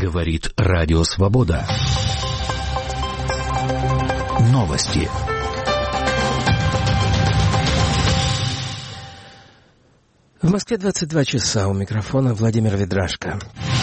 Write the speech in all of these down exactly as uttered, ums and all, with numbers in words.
Говорит Радио Свобода. Новости. В Москве двадцать два часа. У микрофона Владимир Ведрашко.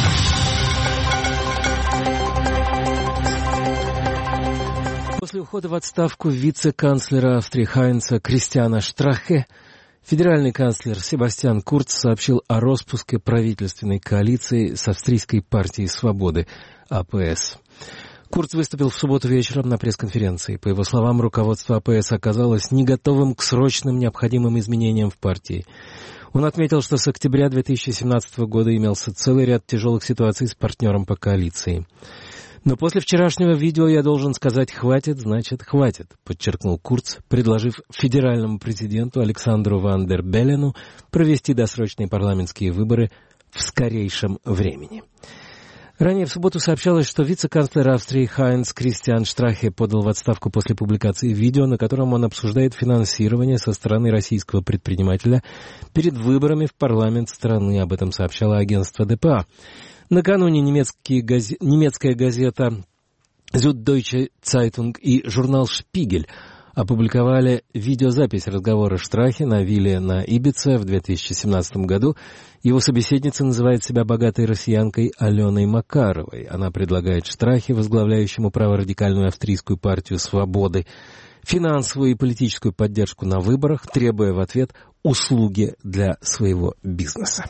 После ухода в отставку вице-канцлера Австрии Хайнца Кристиана Штрахе федеральный канцлер Себастьян Курц сообщил о распуске правительственной коалиции с Австрийской партией свободы А П С. Курц выступил в субботу вечером на пресс-конференции. По его словам, руководство А П С оказалось не готовым к срочным необходимым изменениям в партии. Он отметил, что с октября две тысячи семнадцатого года имелся целый ряд тяжелых ситуаций с партнером по коалиции. «Но после вчерашнего видео я должен сказать «хватит, значит, хватит», — подчеркнул Курц, предложив федеральному президенту Александру ван дер Беллену провести досрочные парламентские выборы в скорейшем времени. Ранее в субботу сообщалось, что вице-канцлер Австрии Хайнц Кристиан Штрахе подал в отставку после публикации видео, на котором он обсуждает финансирование со стороны российского предпринимателя перед выборами в парламент страны. Об этом сообщало агентство Д П А. Накануне газе... немецкая газета Süddeutsche Zeitung и журнал «Шпигель» опубликовали видеозапись разговора Штрахе на вилле на Ибице в две тысячи семнадцатом году. Его собеседница называет себя богатой россиянкой Аленой Макаровой. Она предлагает Штрахе, возглавляющему праворадикальную австрийскую партию «Свободы», финансовую и политическую поддержку на выборах, требуя в ответ услуги для своего бизнеса.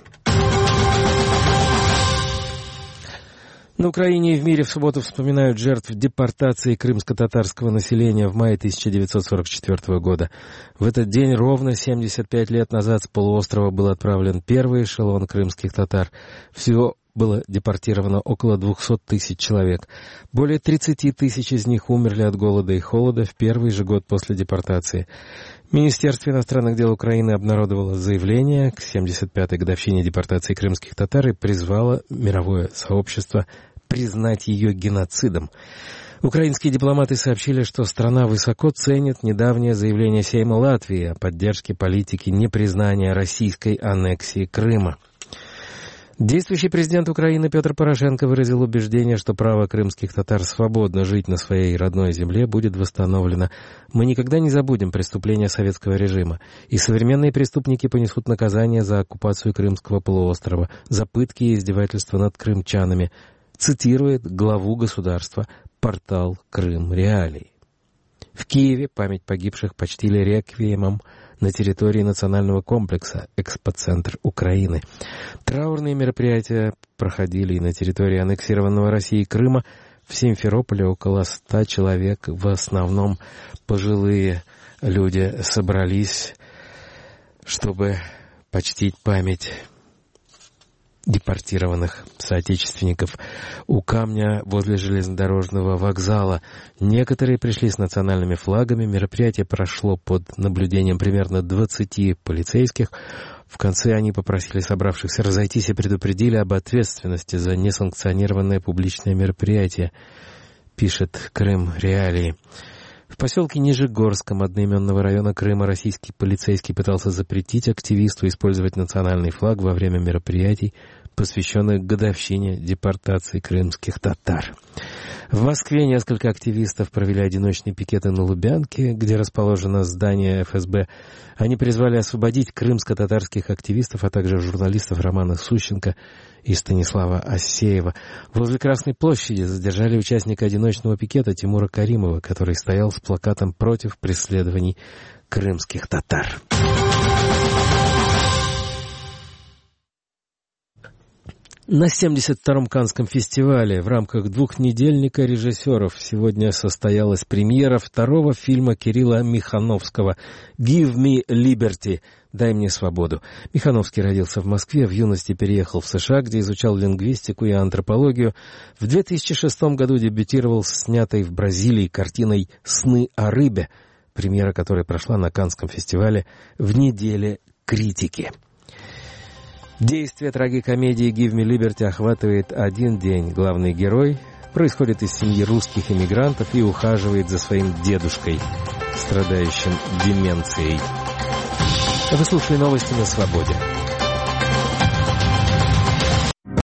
На Украине и в мире в субботу вспоминают жертв депортации крымско-татарского населения в мае тысяча девятьсот сорок четвёртого года. В этот день ровно семьдесят пять лет назад с полуострова был отправлен первый эшелон крымских татар. Всего было депортировано около двухсот тысяч человек. Более тридцати тысяч из них умерли от голода и холода в первый же год после депортации. Министерство иностранных дел Украины обнародовало заявление к семьдесят пятой годовщине депортации крымских татар и призвало мировое сообщество признать ее геноцидом. Украинские дипломаты сообщили, что страна высоко ценит недавнее заявление Сейма Латвии о поддержке политики непризнания российской аннексии Крыма. Действующий президент Украины Петр Порошенко выразил убеждение, что право крымских татар свободно жить на своей родной земле будет восстановлено. «Мы никогда не забудем преступления советского режима, и современные преступники понесут наказание за оккупацию Крымского полуострова, за пытки и издевательства над крымчанами», цитирует главу государства портал «Крым Реалии». В Киеве память погибших почтили реквиемом на территории национального комплекса «Экспоцентр Украины». Траурные мероприятия проходили и на территории аннексированного Россией Крыма. В Симферополе около ста человек, в основном пожилые люди, собрались, чтобы почтить память депортированных соотечественников. У камня возле железнодорожного вокзала некоторые пришли с национальными флагами. Мероприятие прошло под наблюдением примерно двадцати полицейских. В конце они попросили собравшихся разойтись и предупредили об ответственности за несанкционированное публичное мероприятие, пишет Крым Реалии. В поселке Нижегорском одноименного района Крыма российский полицейский пытался запретить активисту использовать национальный флаг во время мероприятий, посвященных годовщине депортации крымских татар. В Москве несколько активистов провели одиночные пикеты на Лубянке, где расположено здание Эф Эс Бэ. Они призвали освободить крымско-татарских активистов, а также журналистов Романа Сущенко и Станислава Ассеева. Возле Красной площади задержали участника одиночного пикета Тимура Каримова, который стоял с плакатом против преследований крымских татар. На семьдесят втором Каннском фестивале в рамках двухнедельника режиссеров сегодня состоялась премьера второго фильма Кирилла Михановского «Give me liberty» «Дай мне свободу». Михановский родился в Москве, в юности переехал в США, где изучал лингвистику и антропологию. В две тысячи шестом году дебютировал с снятой в Бразилии картиной «Сны о рыбе», премьера которой прошла на Каннском фестивале в неделе критики. Действие трагикомедии «Give me liberty» охватывает один день. Главный герой происходит из семьи русских эмигрантов и ухаживает за своим дедушкой, страдающим деменцией. Вы слушали новости на Свободе.